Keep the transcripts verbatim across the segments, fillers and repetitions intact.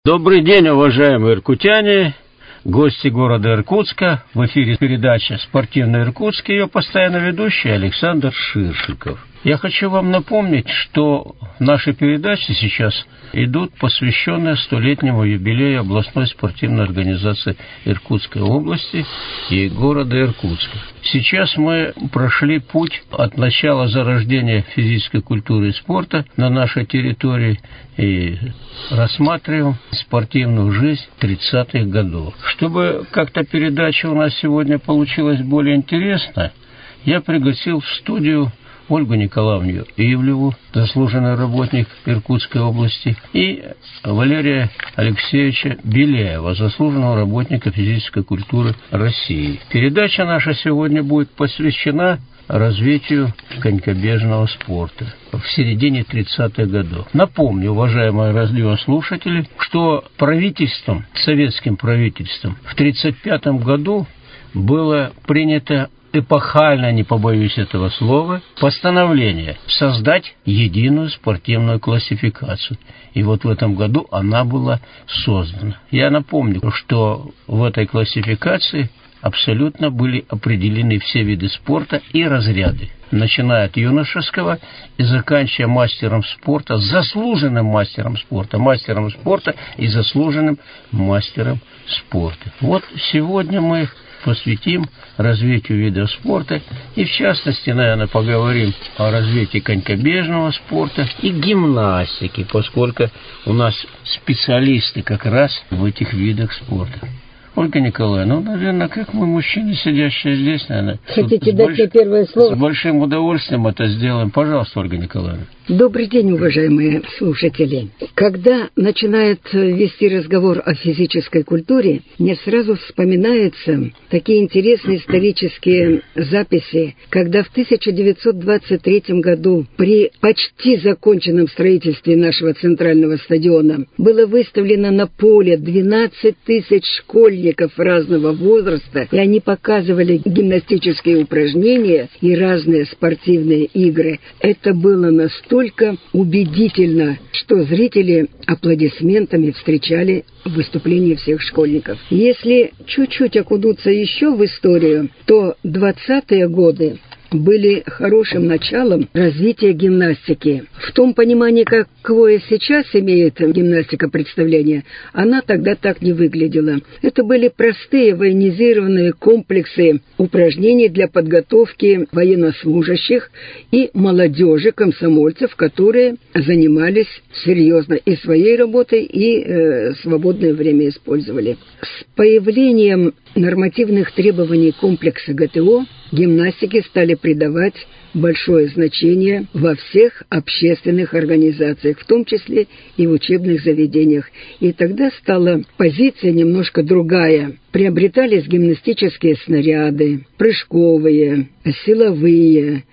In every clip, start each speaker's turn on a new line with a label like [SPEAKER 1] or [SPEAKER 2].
[SPEAKER 1] Добрый день, уважаемые иркутяне, гости города Иркутска. В эфире передача «Спортивный Иркутск», ее постоянно ведущий Александр Ширшиков. Я хочу вам напомнить, что наши передачи сейчас идут, посвященные столетнему юбилею областной спортивной организации Иркутской области и города Иркутска. Сейчас мы прошли путь от начала зарождения физической культуры и спорта на нашей территории и рассматриваем спортивную жизнь тридцатых годов. Чтобы как-то передача у нас сегодня получилась более интересной, я пригласил в студию Ольгу Николаевну Ивлеву, заслуженный работник Иркутской области, и Валерия Алексеевича Беляева, заслуженного работника физической культуры России. Передача наша сегодня будет посвящена развитию конькобежного спорта в середине тридцатых годов. Напомню, уважаемые радиослушатели, что правительством, советским правительством в тридцать пятом году было принято эпохально, не побоюсь этого слова, постановление создать единую спортивную классификацию. И вот в этом году она была создана. Я напомню, что в этой классификации абсолютно были определены все виды спорта и разряды, начиная от юношеского и заканчивая мастером спорта, заслуженным мастером спорта, мастером спорта и заслуженным мастером спорта. Вот сегодня мы посвятим развитию видов спорта и, в частности, наверное, поговорим о развитии конькобежного спорта и гимнастики, поскольку у нас специалисты как раз в этих видах спорта. Ольга Николаевна, ну, наверное, как мы, мужчины, сидящие здесь, наверное...
[SPEAKER 2] Хотите дать больш... мне первое слово?
[SPEAKER 1] С большим удовольствием это сделаем. Пожалуйста, Ольга Николаевна.
[SPEAKER 2] Добрый день, уважаемые слушатели. Когда начинает вести разговор о физической культуре, мне сразу вспоминаются такие интересные исторические записи, когда в тысяча девятьсот двадцать третьем году при почти законченном строительстве нашего центрального стадиона было выставлено на поле двенадцать тысяч школьников разного возраста, и они показывали гимнастические упражнения и разные спортивные игры. Это было настолько Настолько убедительно, что зрители аплодисментами встречали выступление всех школьников. Если чуть-чуть окунуться еще в историю, то двадцатые годы были хорошим началом развития гимнастики. В том понимании, какое сейчас имеет гимнастика представление, она тогда так не выглядела. Это были простые военизированные комплексы упражнений для подготовки военнослужащих и молодежи, комсомольцев, которые занимались серьезно и своей работой, и э, свободное время использовали. С появлением нормативных требований комплекса ГТО гимнастике стали придавать большое значение во всех общественных организациях, в том числе и в учебных заведениях. И тогда стала позиция немножко другая. Приобретались гимнастические снаряды, прыжковые, силовые.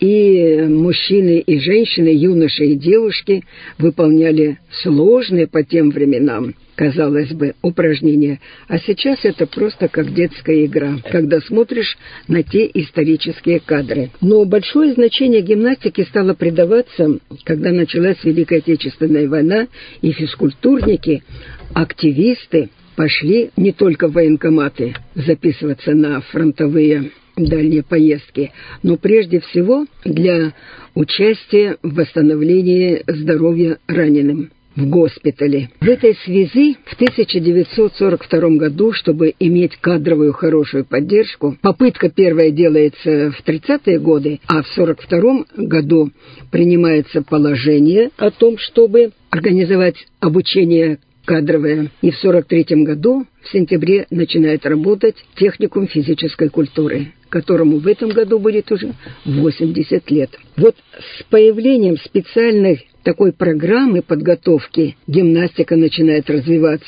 [SPEAKER 2] И мужчины, и женщины, юноши и девушки выполняли сложные по тем временам, казалось бы, упражнения. А сейчас это просто как детская игра, когда смотришь на те исторические кадры. Но большое значение гимнастике стало придаваться, когда началась Великая Отечественная война, и физкультурники, активисты пошли не только в военкоматы записываться на фронтовые дальние поездки, но прежде всего для участия в восстановлении здоровья раненым в госпитале. В этой связи в тысяча девятьсот сорок втором году, чтобы иметь кадровую хорошую поддержку, попытка первая делается в тридцатые годы, а в сорок втором году принимается положение о том, чтобы организовать обучение кадровое. И в сорок третьем году в сентябре начинает работать техникум физической культуры, которому в этом году будет уже восемьдесят лет. Вот с появлением специальной такой программы подготовки гимнастика начинает развиваться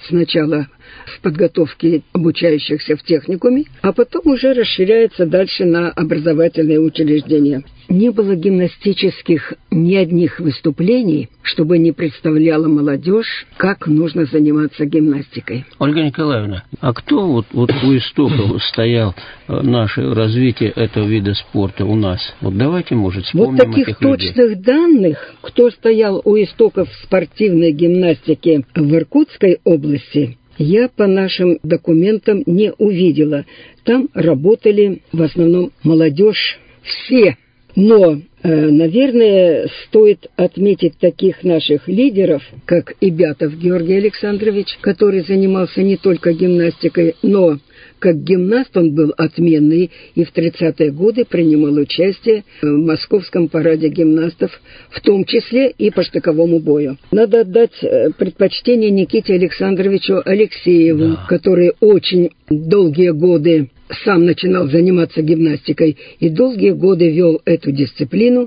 [SPEAKER 2] сначала в подготовке обучающихся в техникуме, а потом уже расширяется дальше на образовательные учреждения. Не было гимнастических ни одних выступлений, чтобы не представляла молодежь, как нужно заниматься гимнастикой.
[SPEAKER 1] Ольга Николаевна, а кто вот, вот у истоков стоял наше развитие этого вида спорта у нас? Вот давайте, может, вспомним
[SPEAKER 2] вот таких
[SPEAKER 1] этих
[SPEAKER 2] точных
[SPEAKER 1] людей.
[SPEAKER 2] данных, кто стоял у истоков спортивной гимнастики в Иркутской области, я по нашим документам не увидела. Там работали в основном молодежь все. Но, э, наверное, стоит отметить таких наших лидеров, как Ибятов Георгий Александрович, который занимался не только гимнастикой, но как гимнаст он был отменный и в тридцатые годы принимал участие в московском параде гимнастов, в том числе и по штыковому бою. Надо отдать предпочтение Никите Александровичу Алексееву, да. который очень долгие годы сам начинал заниматься гимнастикой и долгие годы вел эту дисциплину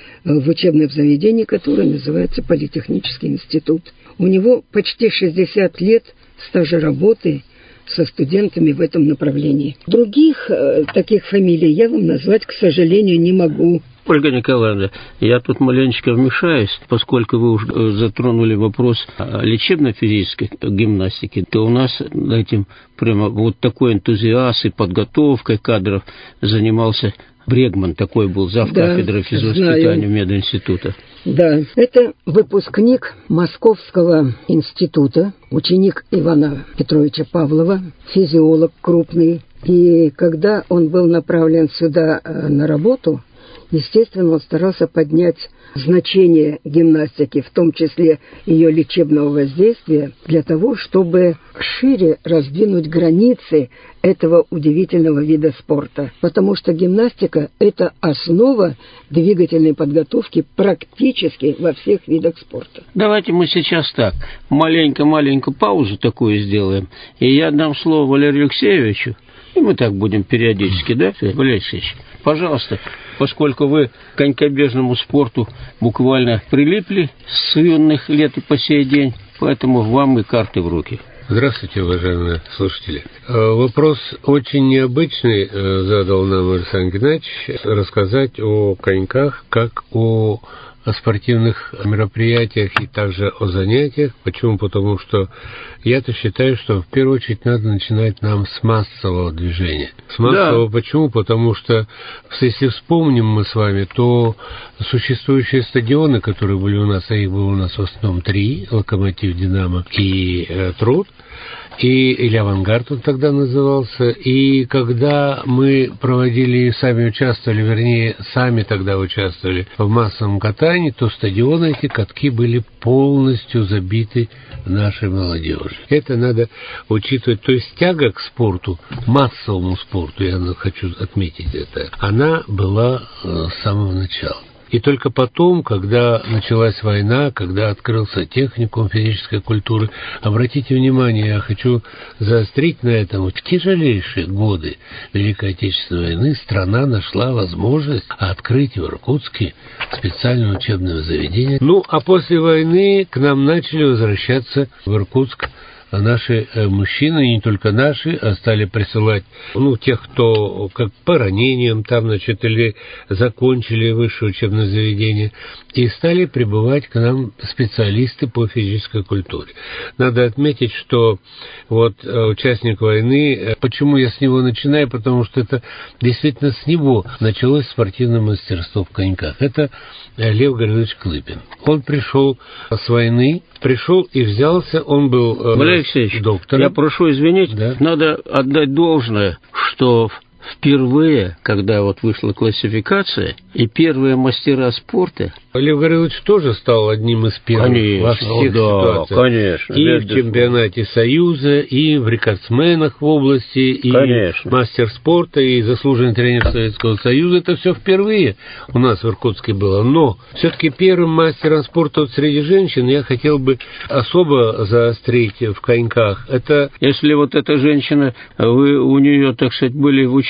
[SPEAKER 2] в учебном заведении, которое называется Политехнический институт. У него почти шестьдесят лет стажа работы со студентами в этом направлении. Других э, таких фамилий я вам назвать, к сожалению, не могу.
[SPEAKER 1] Ольга Николаевна, я тут маленечко вмешаюсь, поскольку вы уже затронули вопрос лечебно-физической гимнастики, то у нас этим прямо вот такой энтузиаст и подготовкой кадров занимался Брегман, такой был завкафедры да, физвоспитания мединститута.
[SPEAKER 2] Да, это выпускник Московского института, ученик Ивана Петровича Павлова, физиолог крупный. И когда он был направлен сюда на работу, естественно, он старался поднять значение гимнастики, в том числе ее лечебного воздействия, для того, чтобы шире раздвинуть границы этого удивительного вида спорта. Потому что гимнастика – это основа двигательной подготовки практически во всех видах спорта.
[SPEAKER 1] Давайте мы сейчас так, маленько-маленькую паузу такую сделаем, и я дам слово Валерию Алексеевичу, и мы так будем периодически, да, Валерий Алексеевич? Пожалуйста, поскольку вы к конькобежному спорту буквально прилипли с юных лет и по сей день, поэтому вам и карты в руки.
[SPEAKER 3] Здравствуйте, уважаемые слушатели. Вопрос очень необычный задал нам Александр Геннадьевич, рассказать о коньках как о о спортивных мероприятиях и также о занятиях. Почему? Потому что я-то считаю, что в первую очередь надо начинать нам с массового движения. С массового. Да. Почему? Потому что, если вспомним мы с вами, то существующие стадионы, которые были у нас, а их было у нас в основном три, Локомотив, Динамо и э, Труд, и, или Авангард он тогда назывался, и когда мы проводили, сами участвовали, вернее, сами тогда участвовали в массовом катании, то стадионы, эти катки были полностью забиты нашей молодежью. Это надо учитывать. То есть тяга к спорту, массовому спорту, я хочу отметить это, она была э, с самого начала. И только потом, когда началась война, когда открылся техникум физической культуры, обратите внимание, я хочу заострить на этом, в тяжелейшие годы Великой Отечественной войны страна нашла возможность открыть в Иркутске специальное учебное заведение. Ну, а после войны к нам начали возвращаться в Иркутск наши мужчины, и не только наши, а стали присылать, ну, тех, кто как по ранениям там, значит, или закончили высшее учебное заведение, и стали прибывать к нам специалисты по физической культуре. Надо отметить, что вот участник войны, почему я с него начинаю, потому что это действительно с него началось спортивное мастерство в коньках. Это Лев Гаврилович Клыпин. Он пришел с войны, пришел и взялся, он был
[SPEAKER 1] Валерий Алексеевич,
[SPEAKER 3] доктором.
[SPEAKER 1] Я прошу извинить, да? Надо отдать должное, что впервые, когда вот вышла классификация, и первые мастера спорта...
[SPEAKER 3] Лев Гаврилович тоже стал одним из первых
[SPEAKER 1] конечно,
[SPEAKER 3] во всех
[SPEAKER 1] да,
[SPEAKER 3] ситуациях.
[SPEAKER 1] Конечно,
[SPEAKER 3] и в чемпионате Союза, и в рекордсменах в области, и
[SPEAKER 1] конечно.
[SPEAKER 3] Мастер спорта, и заслуженный тренер Советского Союза. Это все впервые у нас в Иркутске было. Но все-таки первым мастером спорта вот среди женщин я хотел бы особо заострить в коньках. Это...
[SPEAKER 1] Если вот эта женщина, вы у нее, так сказать, были в учении,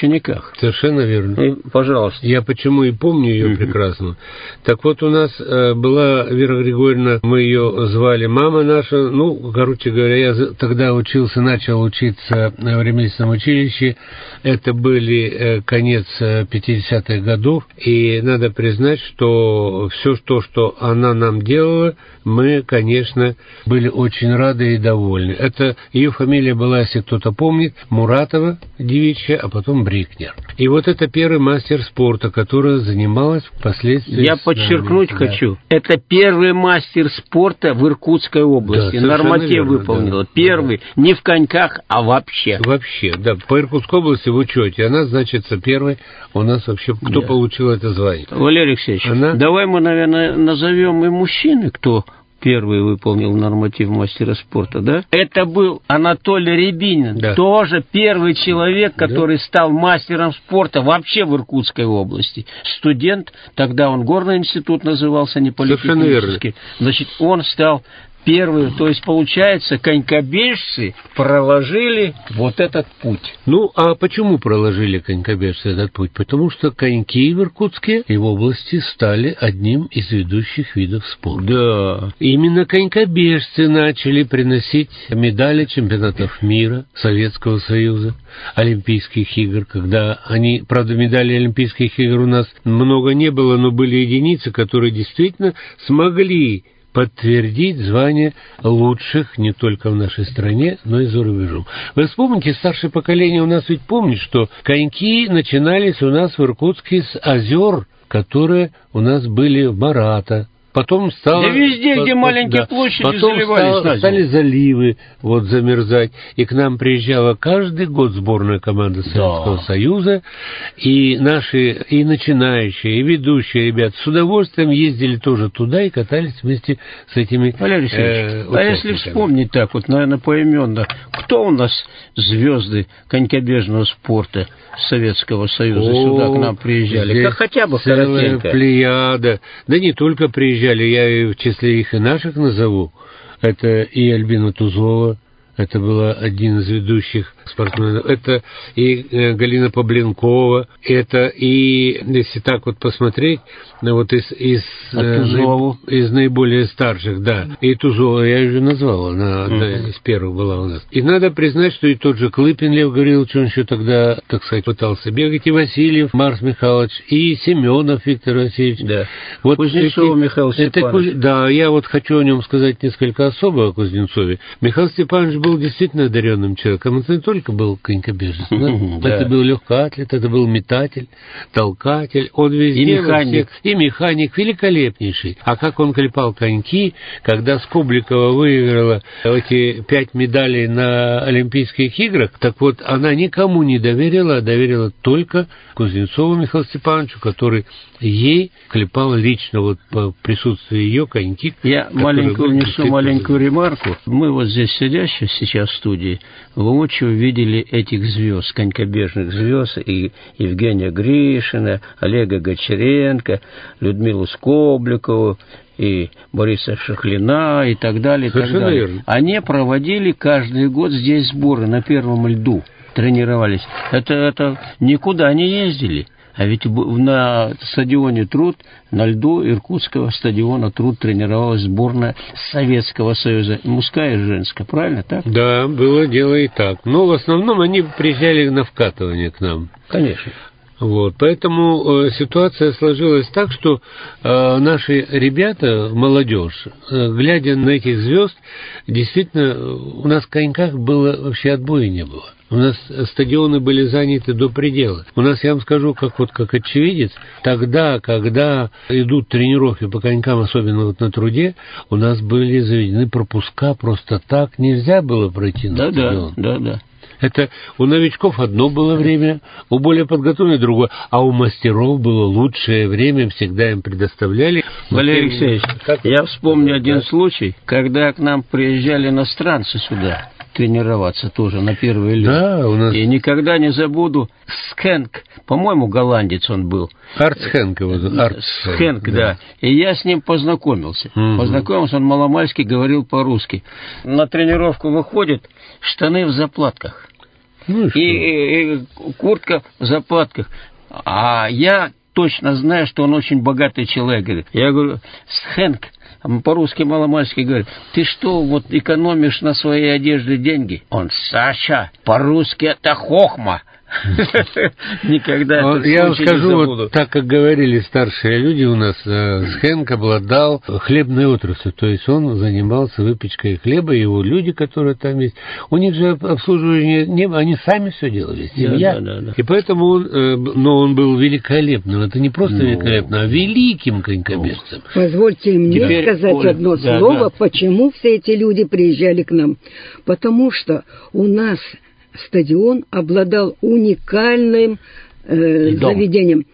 [SPEAKER 1] учениках.
[SPEAKER 3] Совершенно верно.
[SPEAKER 1] И, пожалуйста.
[SPEAKER 3] Я почему и помню ее uh-huh. прекрасно. Так вот, у нас э, была Вера Григорьевна, мы ее звали мама наша, ну, короче говоря, я тогда учился, начал учиться в ремесленном училище, это были э, конец пятидесятых годов, и надо признать, что все то, что она нам делала, мы, конечно, были очень рады и довольны. Это ее фамилия была, если кто-то помнит, Муратова девичья, а потом Брикнер. И вот это первый мастер спорта, которая занималась впоследствии...
[SPEAKER 1] Я подчеркнуть да. хочу, это первый мастер спорта в Иркутской области. Да, норматив верно, выполнила. Да. Первый, да. не в коньках, а вообще.
[SPEAKER 3] Вообще, да. По Иркутской области в учете. Она значится первой. У нас вообще кто да. получил это звание?
[SPEAKER 1] Валерий Алексеевич, она... давай мы, наверное, назовем и мужчины, кто... первый выполнил норматив мастера спорта, да? Это был Анатолий Рябинин, да. тоже первый человек, который да. стал мастером спорта вообще в Иркутской области. Студент, тогда он Горный институт назывался, не политехнический. Значит, он стал первый, то есть, получается, конькобежцы проложили вот этот путь.
[SPEAKER 3] Ну, а почему проложили конькобежцы этот путь? Потому что коньки в Иркутске и в области стали одним из ведущих видов спорта.
[SPEAKER 1] Да.
[SPEAKER 3] Именно конькобежцы начали приносить медали чемпионатов мира, Советского Союза, Олимпийских игр, когда они, правда, медали Олимпийских игр у нас много не было, но были единицы, которые действительно смогли подтвердить звание лучших не только в нашей стране, но и за рубежом. Вы вспомните, старшее поколение у нас ведь помнит, что коньки начинались у нас в Иркутске с озер, которые у нас были в Марата. Потом стало...
[SPEAKER 1] Да везде,
[SPEAKER 3] по,
[SPEAKER 1] где
[SPEAKER 3] по,
[SPEAKER 1] маленькие
[SPEAKER 3] да,
[SPEAKER 1] площади
[SPEAKER 3] потом
[SPEAKER 1] заливались.
[SPEAKER 3] Стало, стали заливы вот, замерзать. И к нам приезжала каждый год сборная команда Советского да. Союза. И наши и начинающие, и ведущие ребята с удовольствием ездили тоже туда и катались вместе с этими
[SPEAKER 1] Валерий Алексеевич, э, а если вспомнить так вот, наверное, поименно, кто у нас звезды конькобежного спорта Советского Союза О, сюда к нам приезжали? Как хотя бы коротенько.
[SPEAKER 3] Плеяда. Да не только приезжали. Я в числе их и наших назову. Это и Альбина Тузова, это была один из ведущих спортсменов, это и Галина Павленкова, это и, если так вот посмотреть, вот из, из,
[SPEAKER 1] наиб,
[SPEAKER 3] из наиболее старших, да, и Тузова я уже назвал, она одна uh-huh. из первых была у нас. И надо признать, что и тот же Клыпин Лев Гаврилович, он еще тогда, так сказать, пытался бегать, и Васильев Марс Михайлович, и Семенов Виктор Васильевич.
[SPEAKER 1] Да. Вот Кузнецов эти, Михаил Степанович.
[SPEAKER 3] Это, да, я вот хочу о нем сказать несколько особо, о Кузнецове. Михаил Степанович был действительно одаренным человеком, это не только был конькобежец, да? Да. Это был легкоатлет, это был метатель, толкатель, он везде...
[SPEAKER 1] И механик.
[SPEAKER 3] Всех, и механик великолепнейший. А как он клепал коньки, когда Скобликова выиграла эти пять медалей на Олимпийских играх, так вот, она никому не доверила, а доверила только Кузнецову Михаилу Степановичу, который ей клепал лично, вот по присутствии ее коньки.
[SPEAKER 1] Я маленькую внесу маленькую ремарку. Мы вот здесь сидящие сейчас в студии воочию видели этих звезд, конькобежных звезд, и Евгения Гришина, Олега Гончаренко, Людмилу Скобликову, и Бориса Шахлина, и так далее, и так далее. Верно. Они проводили каждый год здесь сборы на первом льду, тренировались. Это, это никуда не ездили. А ведь на стадионе «Труд», на льду Иркутского стадиона «Труд» тренировалась сборная Советского Союза, мужская и женская, правильно так?
[SPEAKER 3] Да, было дело и так. Но в основном они приезжали на вкатывание к нам.
[SPEAKER 1] Конечно.
[SPEAKER 3] Вот, поэтому э, ситуация сложилась так, что э, наши ребята, молодежь, э, глядя на этих звезд, действительно, у нас в коньках было вообще отбоя не было. У нас стадионы были заняты до предела. У нас, я вам скажу, как вот как очевидец, тогда, когда идут тренировки по конькам, особенно вот на труде, у нас были заведены пропуска просто так, нельзя было пройти на
[SPEAKER 1] да,
[SPEAKER 3] стадион.
[SPEAKER 1] Да, да, да.
[SPEAKER 3] Это у новичков одно было время, у более подготовленных другое, а у мастеров было лучшее время, всегда им предоставляли.
[SPEAKER 1] Валерий Алексеевич, как... я вспомню да, один да. случай, когда к нам приезжали иностранцы сюда тренироваться тоже на первый лед.
[SPEAKER 3] Да, у нас...
[SPEAKER 1] И никогда не забуду Схенк, по-моему, голландец он был.
[SPEAKER 3] Арт Схенк его зовут. Арт
[SPEAKER 1] Схенк, да. да. И я с ним познакомился. Угу. Познакомился, он маломальски говорил по-русски. На тренировку выходит, штаны в заплатках. Ну и, и, и куртка в заплатках. А я точно знаю, что он очень богатый человек. Говорит. Я говорю, Хэнк, по-русски маломальски говорит, ты что, вот экономишь на своей одежде деньги? Он, Саша, по-русски это хохма. Никогда это
[SPEAKER 3] я вам скажу, вот, так как говорили старшие люди у нас, Хэнк обладал хлебной отраслью, то есть он занимался выпечкой хлеба, и его люди, которые там есть, у них же обслуживание не было, они сами все делали, семья. Да, да, да, да. И поэтому он, но он был великолепным, это не просто ну, великолепным, а великим конькобежцем.
[SPEAKER 2] Позвольте мне Теперь, сказать Оля, одно да, слово, да. Почему все эти люди приезжали к нам. Потому что у нас стадион обладал уникальным э, заведением.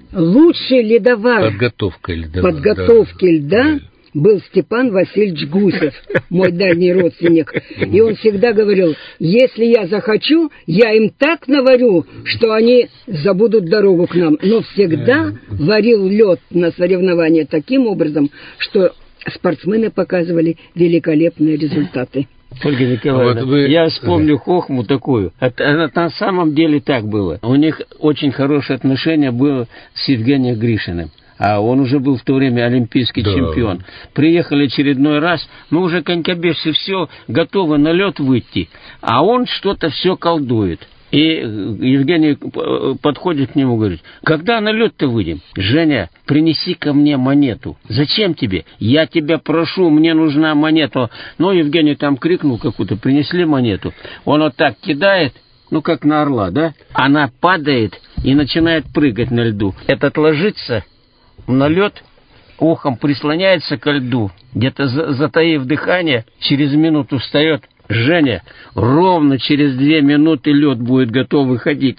[SPEAKER 2] Лучший ледовар
[SPEAKER 3] подготовка льдова,
[SPEAKER 2] подготовки да, льда да. был Степан Васильевич Гусев, мой дальний родственник. И он всегда говорил, если я захочу, я им так наварю, что они забудут дорогу к нам. Но всегда варил лед на соревнования таким образом, что спортсмены показывали великолепные результаты.
[SPEAKER 1] Ольга Николаевна, вот вы... я вспомню хохму такую. Это, это на самом деле так было. У них очень хорошее отношение было с Евгением Гришиным. А он уже был в то время олимпийский да. чемпион. Приехали очередной раз, мы уже конькобежцы все готовы на лед выйти, а он что-то все колдует. И Евгений подходит к нему и говорит, когда на лед-то выйдем? Женя, принеси ко мне монету. Зачем тебе? Я тебя прошу, мне нужна монета. Ну, Евгений там крикнул какую-то, принесли монету. Он вот так кидает, ну, как на орла, да? Она падает и начинает прыгать на льду. Этот ложится на лед, ухом прислоняется ко льду, где-то затаив дыхание, через минуту встает. Женя, ровно через две минуты лед будет готов выходить.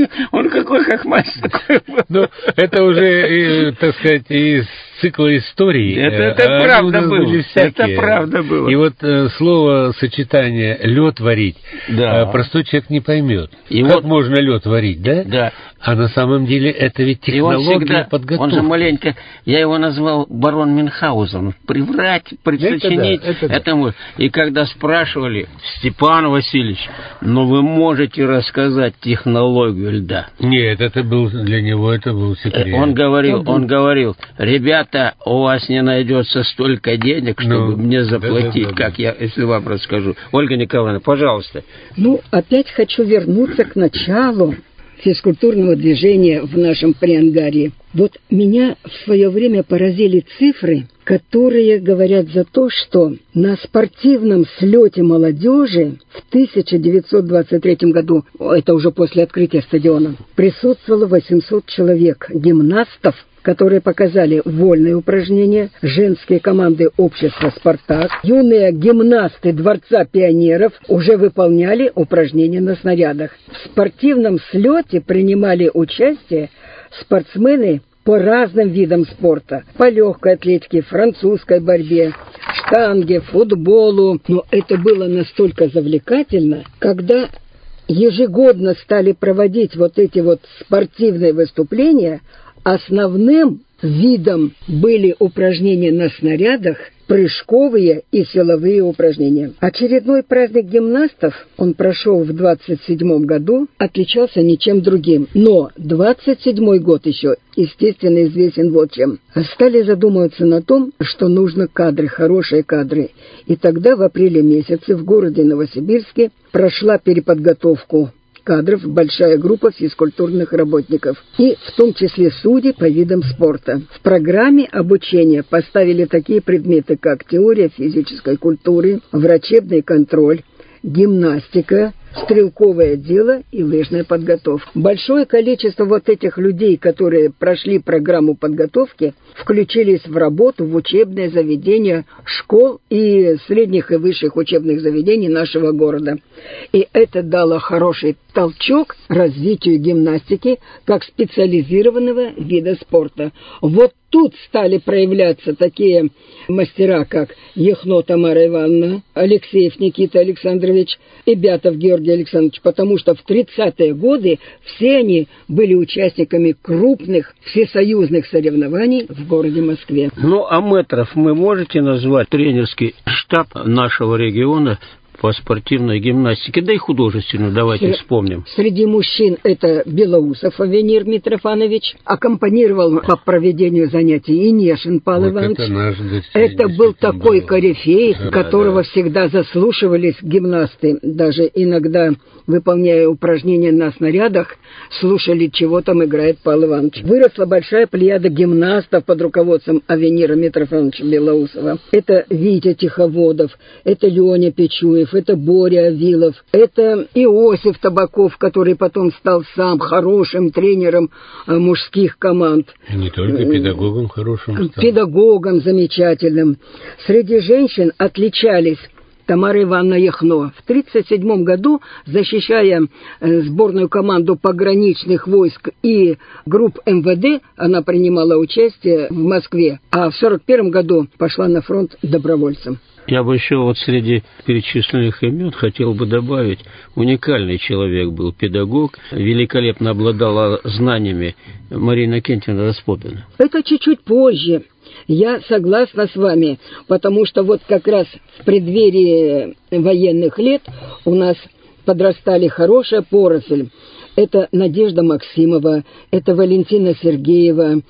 [SPEAKER 1] Он какой хохмач такой был.
[SPEAKER 3] Ну, это уже, так сказать, из цикла истории.
[SPEAKER 1] Это, это а правда было. Это правда было.
[SPEAKER 3] И вот э, слово сочетание лед варить, да. э, простой человек не поймет. И как вот, можно лед варить, да?
[SPEAKER 1] Да.
[SPEAKER 3] А на самом деле это ведь технология он всегда, подготовки.
[SPEAKER 1] Он же маленько, я его назвал барон Мюнхгаузен. Приврать, присочинить это да, это этому. Да. И когда спрашивали, Степан Васильевич, ну вы можете рассказать технологию льда?
[SPEAKER 3] Нет, это был для него это был секрет.
[SPEAKER 1] Он говорил, он говорил, ребята, у вас не найдется столько денег, чтобы ну, мне заплатить, да, да, да, как да. я, если вам расскажу. Ольга Николаевна, пожалуйста.
[SPEAKER 2] Ну, опять хочу вернуться к началу физкультурного движения в нашем Приангарье. Вот меня в свое время поразили цифры, которые говорят за то, что на спортивном слете молодежи в тысяча девятьсот двадцать третьем году, это уже после открытия стадиона, присутствовало восемьсот человек гимнастов, которые показали вольные упражнения, женские команды общества «Спартак», юные гимнасты Дворца пионеров уже выполняли упражнения на снарядах. В спортивном слете принимали участие спортсмены по разным видам спорта. По легкой атлетике, французской борьбе, штанге, футболу. Но это было настолько завлекательно, когда ежегодно стали проводить вот эти вот спортивные выступления. Основным видом были упражнения на снарядах, прыжковые и силовые упражнения. Очередной праздник гимнастов, он прошел в двадцать седьмом году, отличался ничем другим. Но двадцать седьмой год еще, естественно, известен вот чем. Стали задумываться на том, что нужно кадры, хорошие кадры. И тогда в апреле месяце в городе Новосибирске прошла переподготовку кадров большая группа физкультурных работников, и в том числе судей по видам спорта. В программе обучения поставили такие предметы, как теория физической культуры, врачебный контроль, гимнастика, стрелковое дело и лыжная подготовка. Большое количество вот этих людей, которые прошли программу подготовки, включились в работу в учебные заведения школ и средних и высших учебных заведений нашего города. И это дало хороший толчок развитию гимнастики как специализированного вида спорта. Вот тут стали проявляться такие мастера, как Яхно Тамара Ивановна, Алексеев Никита Александрович и Бятов Георгий Александрович, потому что в тридцатые годы все они были участниками крупных всесоюзных соревнований в городе Москве.
[SPEAKER 1] Ну, а метров вы можете назвать тренерский штаб нашего региона по спортивной гимнастике, да и художественную, давайте Сре- вспомним.
[SPEAKER 2] Среди мужчин это Белоусов Авенир Митрофанович, аккомпанировал по проведению занятий Инешин Павел вот Иванович. Это, наш это был такой был. корифей, да, которого да. всегда заслушивались гимнасты, даже иногда, выполняя упражнения на снарядах, слушали, чего там играет Павел Иванович. Выросла большая плеяда гимнастов под руководством Авенира Митрофановича Белоусова. Это Витя Тиховодов, это Леня Печуев, это Боря Авилов, это Иосиф Табаков, который потом стал сам хорошим тренером мужских команд.
[SPEAKER 3] И не только педагогом хорошим стал.
[SPEAKER 2] Педагогом замечательным. Среди женщин отличались Тамара Ивановна Яхно. В тридцать седьмом году, защищая сборную команду пограничных войск и групп эм вэ дэ, она принимала участие в Москве, а в сорок первом году пошла на фронт добровольцем.
[SPEAKER 1] Я бы еще вот среди перечисленных имен хотел бы добавить, уникальный человек был, педагог, великолепно обладала знаниями Марина Кентьевна Распопина.
[SPEAKER 2] Это чуть-чуть позже. Я согласна с вами, потому что вот как раз в преддверии военных лет у нас подрастали хорошая поросль. Это Надежда Максимова, это Валентина Сергеева,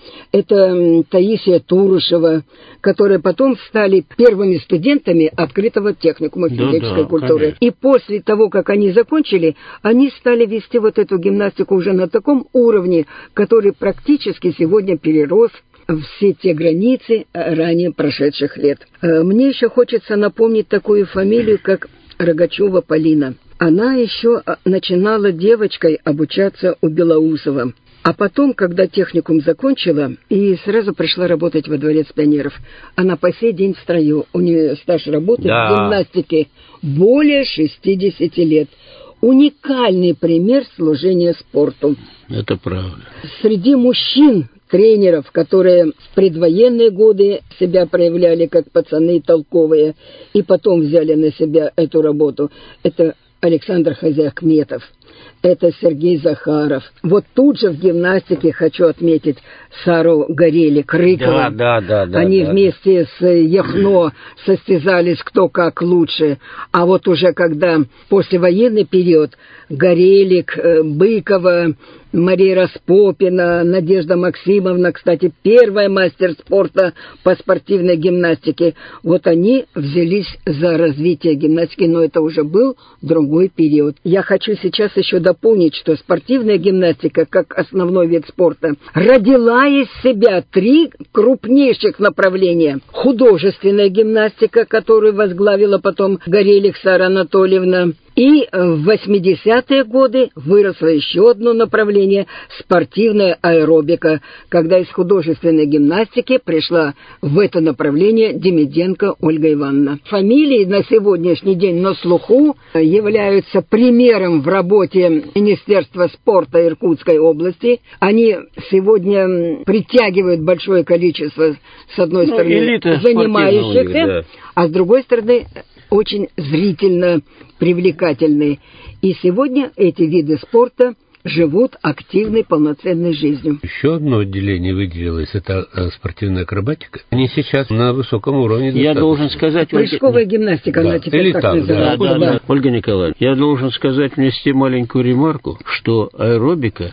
[SPEAKER 2] это Таисия Турушева, которые потом стали первыми студентами открытого техникума физической да, да, культуры. Конечно. И после того, как они закончили, они стали вести вот эту гимнастику уже на таком уровне, который практически сегодня перерос все те границы ранее прошедших лет. Мне еще хочется напомнить такую фамилию, как Рогачева Полина. Она еще начинала девочкой обучаться у Белоусова. А потом, когда техникум закончила, и сразу пришла работать во Дворец пионеров, она по сей день в строю. У нее стаж работы да. в гимнастике более шестидесяти лет. Уникальный пример служения спорту.
[SPEAKER 1] Это правда.
[SPEAKER 2] Среди мужчин, тренеров, которые в предвоенные годы себя проявляли как пацаны толковые, и потом взяли на себя эту работу, это Александр Хозяхметов, это Сергей Захаров. Вот тут же в гимнастике хочу отметить Сару Горелик-Рыкова.
[SPEAKER 1] Да, да, да, да.
[SPEAKER 2] Они
[SPEAKER 1] да,
[SPEAKER 2] вместе да. с Яхно состязались кто как лучше. А вот уже когда послевоенный период Горелик, Быкова, Мария Распопина, Надежда Максимовна, кстати, первая мастер спорта по спортивной гимнастике, вот они взялись за развитие гимнастики, но это уже был другой период. Я хочу сейчас еще дополнить, что спортивная гимнастика, как основной вид спорта, родила из себя три крупнейших направления. Художественная гимнастика, которую возглавила потом Горелик Сара Анатольевна, и в восьмидесятые годы выросло еще одно направление – спортивная аэробика, когда из художественной гимнастики пришла в это направление Демиденко Ольга Ивановна. Фамилии на сегодняшний день на слуху являются примером в работе Министерства спорта Иркутской области. Они сегодня притягивают большое количество, с одной ну, стороны, занимающихся, да. а с другой стороны, очень зрительно привлекательные. И сегодня эти виды спорта живут активной, полноценной жизнью.
[SPEAKER 3] Еще одно отделение выделилось, это спортивная акробатика. Они сейчас на высоком уровне.
[SPEAKER 1] Я достаточно. должен сказать...
[SPEAKER 2] Прыжковая гимнастика, да. она теперь Или так, так называется.
[SPEAKER 1] Да, да, да. Да. Ольга Николаевна, я должен сказать, внести маленькую ремарку, что аэробика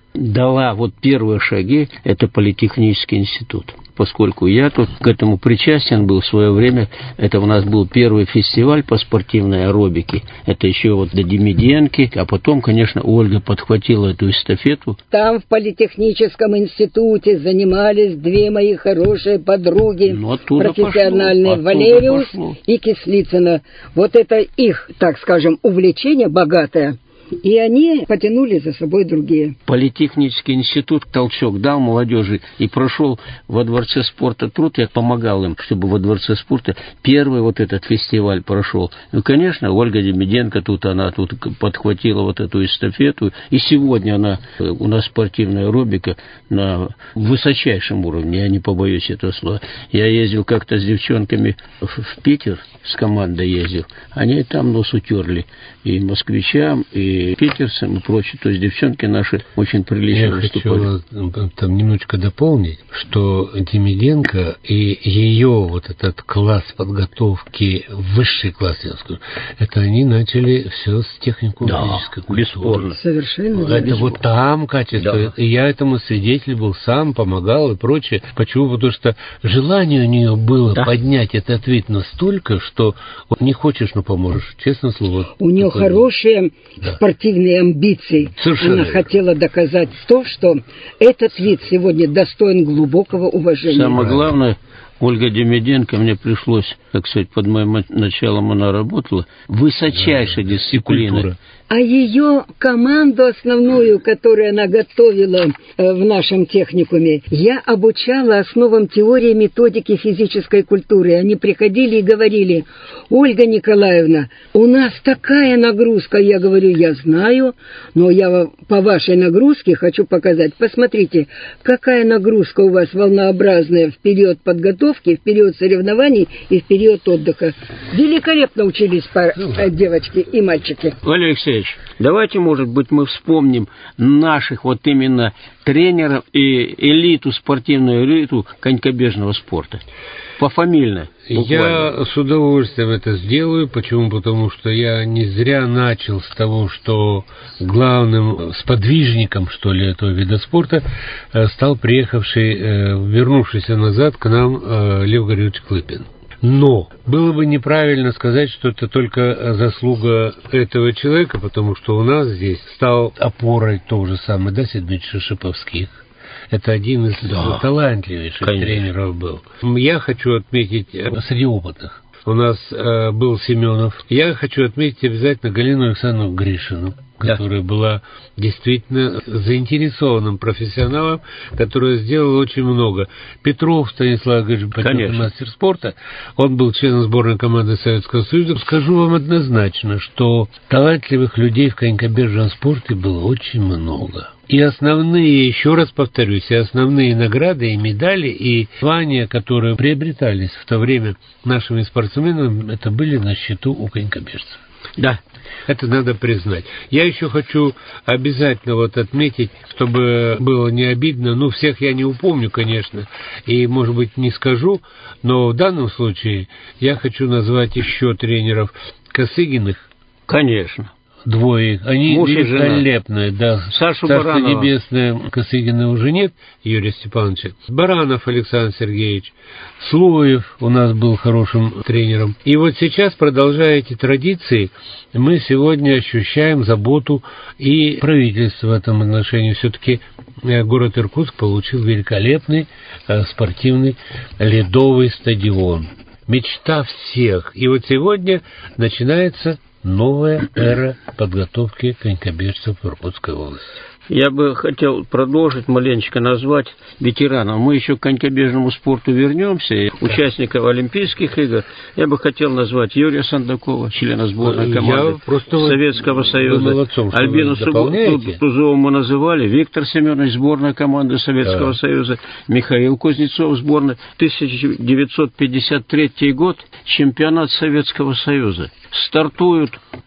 [SPEAKER 1] дала вот первые шаги, это Политехнический институт. Поскольку я тут к этому причастен был в свое время, это у нас был первый фестиваль по спортивной аэробике, это еще вот до Демиденки, а потом, конечно, Ольга подхватила эту эстафету.
[SPEAKER 2] Там в Политехническом институте занимались две мои хорошие подруги, ну, профессиональные, пошло, Валериус и Кислицына. Вот это их, так скажем, увлечение богатое. И они потянули за собой другие.
[SPEAKER 1] Политехнический институт толчок дал молодежи и прошел во Дворце спорта труд. Я помогал им, чтобы во Дворце спорта первый вот этот фестиваль прошел. Ну, конечно, Ольга Демиденко тут, она тут подхватила вот эту эстафету. И сегодня она, у нас спортивная аэробика на высочайшем уровне, я не побоюсь этого слова. Я ездил как-то с девчонками в, в Питер, с командой ездил. Они там нос утерли и москвичам, и и Питерсом, и прочее. То есть девчонки наши очень прилично
[SPEAKER 3] Я
[SPEAKER 1] выступали.
[SPEAKER 3] хочу там немножечко дополнить, что Демиденко и ее вот этот класс подготовки, высший класс, я скажу, это они начали все с технико-физической культуры.
[SPEAKER 1] Бесспорно.
[SPEAKER 2] Совершенно
[SPEAKER 3] Это
[SPEAKER 2] верно.
[SPEAKER 3] вот там качество.
[SPEAKER 1] Да.
[SPEAKER 3] И я этому свидетель был, сам помогал и прочее. Почему? Потому что желание у нее было да. поднять этот вид настолько, что вот не хочешь, но поможешь. Честное слово.
[SPEAKER 2] У нее хорошие да. спортивные амбиции.
[SPEAKER 3] Совершенно
[SPEAKER 2] Она
[SPEAKER 3] верно.
[SPEAKER 2] хотела доказать то, что этот вид сегодня достоин глубокого уважения.
[SPEAKER 1] Самое главное, Ольга Демиденко, мне пришлось, как сказать, под моим началом она работала, высочайшая да, дисциплина.
[SPEAKER 2] А ее команду основную, которую она готовила в нашем техникуме, я обучала основам теории и методики физической культуры. Они приходили и говорили: Ольга Николаевна, у нас такая нагрузка. Я говорю: я знаю, но я по вашей нагрузке хочу показать. Посмотрите, какая нагрузка у вас волнообразная в период подготовки, в период соревнований и в период отдыха. Великолепно учились пар... девочки и мальчики.
[SPEAKER 1] Валерий Алексеевич, давайте, может быть, мы вспомним наших вот именно тренеров и элиту, спортивную элиту конькобежного спорта. Пофамильно. Буквально.
[SPEAKER 3] Я с удовольствием это сделаю. Почему? Потому что я не зря начал с того, что главным сподвижником, что ли, этого вида спорта стал приехавший, вернувшийся назад к нам Лев Григорьевич Клыпин. Но было бы неправильно сказать, что это только заслуга этого человека, потому что у нас здесь стал опорой то же самое, да, Седмич Шиповских. Это один из да, талантливейших конечно. тренеров был. Я хочу отметить среди опытных. У нас э, был Семенов. Я хочу отметить обязательно Галину Александровну Гришину, которая да. была действительно заинтересованным профессионалом, которая сделала очень много. Петров Станислав Григорьевич, мастер спорта, он был членом сборной команды Советского Союза. Скажу вам однозначно, что талантливых людей в конькобежном спорте было очень много. И основные, еще раз повторюсь, и основные награды, и медали, и звания, которые приобретались в то время нашими спортсменами, это были на счету у конькобежцев.
[SPEAKER 1] Да.
[SPEAKER 3] Это надо признать. Я еще хочу обязательно вот отметить, чтобы было не обидно, ну, всех я не упомню, конечно, и, может быть, не скажу, но в данном случае я хочу назвать еще тренеров Косыгиных.
[SPEAKER 1] Конечно.
[SPEAKER 3] Двое. Они
[SPEAKER 1] муж
[SPEAKER 3] великолепные, да.
[SPEAKER 1] Сашу
[SPEAKER 3] Царство
[SPEAKER 1] Баранова.
[SPEAKER 3] Небесное, Косыгина уже нет, Юрия Степановича. Баранов Александр Сергеевич. Слоев у нас был хорошим тренером. И вот сейчас, продолжая эти традиции, мы сегодня ощущаем заботу и правительства в этом отношении. Все-таки город Иркутск получил великолепный спортивный ледовый стадион. Мечта всех. И вот сегодня начинается новая эра подготовки конькобежцев в Иркутской области.
[SPEAKER 1] Я бы хотел продолжить, маленечко назвать ветеранов. Мы еще к конькобежному спорту вернемся. И участников Олимпийских игр я бы хотел назвать Юрия Сандакова, члена сборной команды Советского Союза.
[SPEAKER 3] Молодцом,
[SPEAKER 1] Альбину Тузову мы называли. Виктор Семенович, сборная команды Советского да. Союза. Михаил Кузнецов, сборная. тысяча девятьсот пятьдесят третий год, чемпионат Советского Союза. Стартуют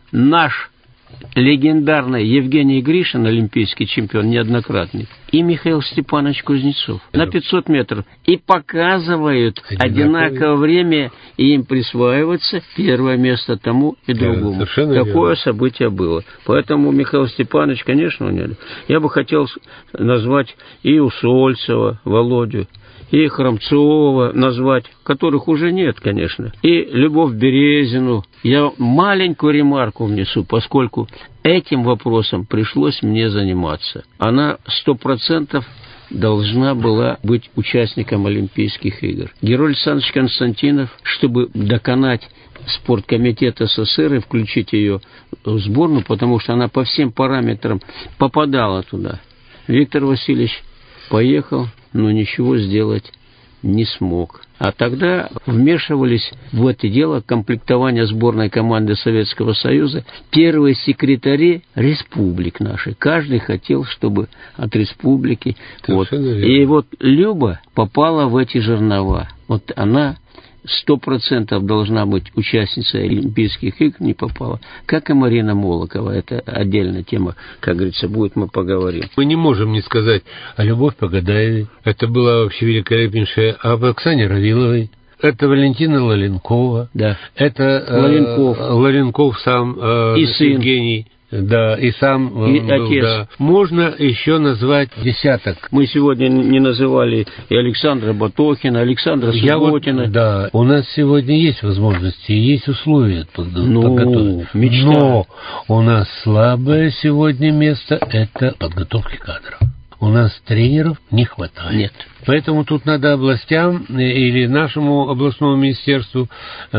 [SPEAKER 1] наш легендарный Евгений Гришин, олимпийский чемпион, неоднократный, и Михаил Степанович Кузнецов на пятьсот метров. И показывают одинаковое, одинаковое время, и им присваивается первое место тому и другому. Да, такое верно. Событие было. Поэтому Михаил Степанович, конечно, я бы хотел назвать и Усольцева, Володю, и Хромцова назвать, которых уже нет, конечно, и Любовь Березину. Я маленькую ремарку внесу, поскольку этим вопросом пришлось мне заниматься. Она сто процентов должна была быть участником Олимпийских игр. Герой Александрович Константинов, чтобы доконать спорткомитет СССР и включить ее в сборную, потому что она по всем параметрам попадала туда. Виктор Васильевич поехал, но ничего сделать не смог. А тогда вмешивались в это дело комплектование сборной команды Советского Союза первые секретари республик наших. Каждый хотел, чтобы от республики. Вот. И вот Люба попала в эти жернова. Вот она сто процентов должна быть участницей Олимпийских игр, не попала, как и Марина Молокова. Это отдельная тема, как говорится, будет, мы поговорим.
[SPEAKER 3] Мы не можем не сказать о Любовь Погадаевой. Это была вообще великолепнейшая, об Оксане Равиловой. Это Валентина Лаленкова. Да. Это
[SPEAKER 1] Лаленков.
[SPEAKER 3] Э, Лаленков сам, э,
[SPEAKER 1] и сын.
[SPEAKER 3] Евгений. Да, и сам
[SPEAKER 1] и
[SPEAKER 3] был,
[SPEAKER 1] отец.
[SPEAKER 3] Да. Можно еще назвать десяток.
[SPEAKER 1] Мы сегодня не называли и Александра Батохина, Александра Субботина.
[SPEAKER 3] Вот, да, у нас сегодня есть возможности, есть условия подготовить.
[SPEAKER 1] Ну, мечта.
[SPEAKER 3] Но у нас слабое сегодня место – это подготовки кадров. У нас тренеров не хватает.
[SPEAKER 1] Нет.
[SPEAKER 3] Поэтому тут надо областям или нашему областному министерству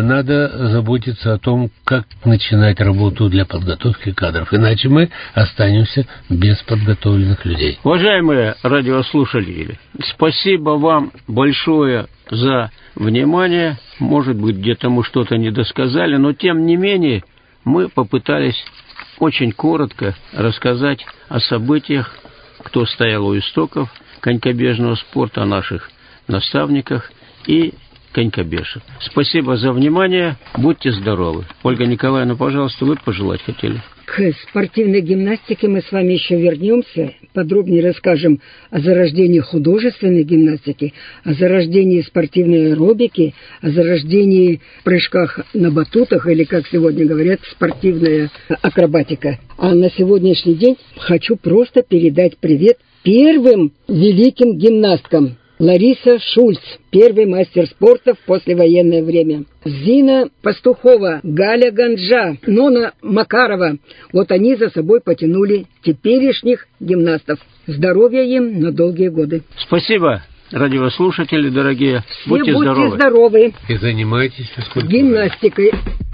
[SPEAKER 3] надо заботиться о том, как начинать работу для подготовки кадров. Иначе мы останемся без подготовленных людей.
[SPEAKER 1] Уважаемые радиослушатели, спасибо вам большое за внимание. Может быть, где-то мы что-то не досказали, но тем не менее мы попытались очень коротко рассказать о событиях, кто стоял у истоков конькобежного спорта, о наших наставниках и конькобежцев. Спасибо за внимание. Будьте здоровы. Ольга Николаевна, пожалуйста, вы пожелать хотели?
[SPEAKER 2] К спортивной гимнастике мы с вами еще вернемся. Подробнее расскажем о зарождении художественной гимнастики, о зарождении спортивной аэробики, о зарождении в прыжках на батутах, или, как сегодня говорят, спортивная акробатика. А на сегодняшний день хочу просто передать привет первым великим гимнасткам. Лариса Шульц, первый мастер спорта в послевоенное время. Зина Пастухова, Галя Ганжа, Нона Макарова. Вот они за собой потянули теперешних гимнастов. Здоровья им на долгие годы.
[SPEAKER 1] Спасибо, радиослушатели дорогие.
[SPEAKER 2] Все
[SPEAKER 1] будьте,
[SPEAKER 2] будьте
[SPEAKER 1] здоровы.
[SPEAKER 2] здоровы.
[SPEAKER 3] И занимайтесь физкультурой.
[SPEAKER 2] Гимнастикой.